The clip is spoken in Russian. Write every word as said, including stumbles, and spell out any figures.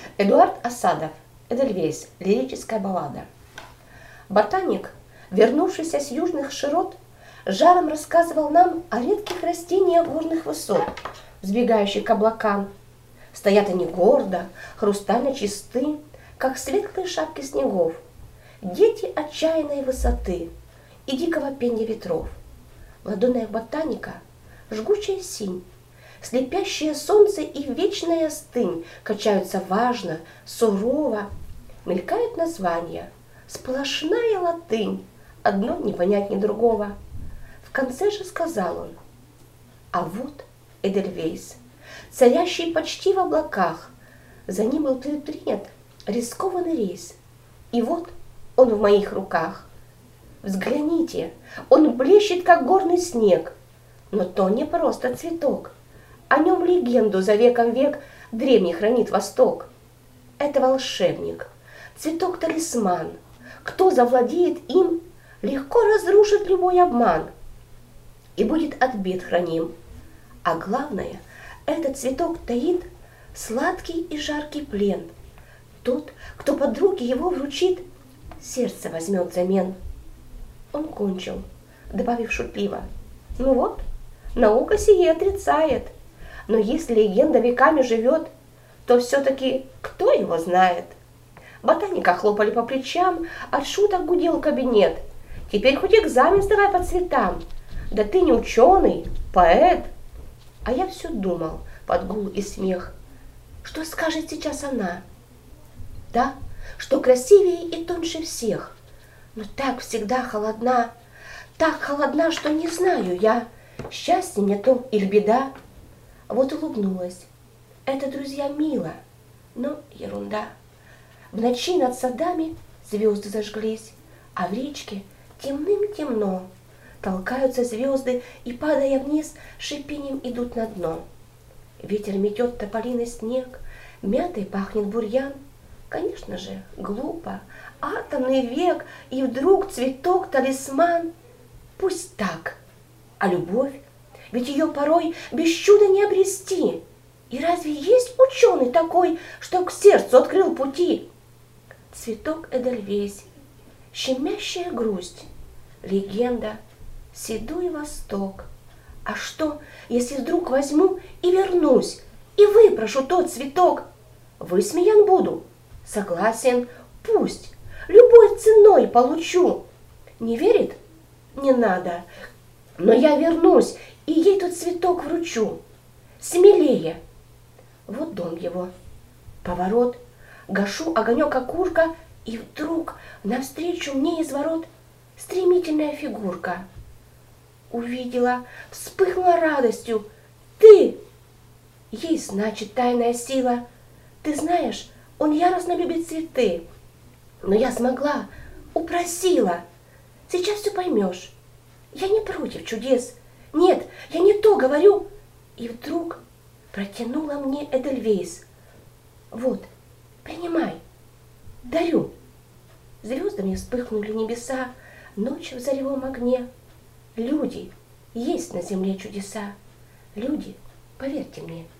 Эдуард Асадов, Эдельвейс, лирическая баллада. Ботаник, вернувшийся с южных широт, жаром рассказывал нам о редких растениях горных высот, взбегающих к облакам. Стоят они гордо, хрустально чисты, как светлые шапки снегов, дети отчаянной высоты и дикого пенья ветров. В ладонях ботаника жгучая синь, слепящее солнце и вечная стынь качаются важно, сурово. Мелькают названия, сплошная латынь, одно не понять ни другого. В конце же сказал он: а вот Эдельвейс, царящий почти в облаках, за ним был предпринят рискованный рейс. И вот он в моих руках. Взгляните, он блещет, как горный снег, но то не просто цветок. О нем легенду за веком век древний хранит Восток. Это волшебник, цветок-талисман. Кто завладеет им, легко разрушит любой обман и будет от бед храним. А главное, этот цветок таит сладкий и жаркий плен. Тот, кто под руки его вручит, сердце возьмет взамен. Он кончил, добавив шутливо: ну вот, наука сие отрицает. Но если легенда веками живет, то все-таки кто его знает? Ботаника хлопали по плечам, от шуток гудел кабинет. Теперь хоть экзамен сдавай по цветам. Да ты не ученый, поэт. А я все думал под гул и смех, что скажет сейчас она? Да, что красивее и тоньше всех, но так всегда холодна, так холодна, что не знаю я, счастье мне то или беда. Вот улыбнулась. Это, друзья, мило, но ерунда. В ночи над садами звезды зажглись, а в речке темным-темно. Толкаются звезды и, падая вниз, шипением идут на дно. Ветер метет тополиный снег, мятой пахнет бурьян. Конечно же, глупо, атомный век, и вдруг цветок-талисман. Пусть так, а любовь? Ведь ее порой без чуда не обрести. И разве есть ученый такой, что к сердцу открыл пути? Цветок Эдельвейс, щемящая грусть, легенда, седой восток. А что, если вдруг возьму и вернусь, и выпрошу тот цветок? Высмеян буду, согласен, пусть, любой ценой получу. Не верит? Не надо, но я вернусь, и ей тот цветок вручу. Смелее. Вот дом его. Поворот. Гашу огонек окурка, и вдруг навстречу мне из ворот стремительная фигурка. Увидела, вспыхнула радостью. Ты! Есть, значит, тайная сила. Ты знаешь, он яростно любит цветы. Но я смогла, упросила. Сейчас все поймешь. Я не против чудес. Нет, я не то говорю. И вдруг протянула мне Эдельвейс. Вот, принимай, дарю. Звездами вспыхнули небеса, ночь в заревом огне. Люди, есть на земле чудеса. Люди, поверьте мне,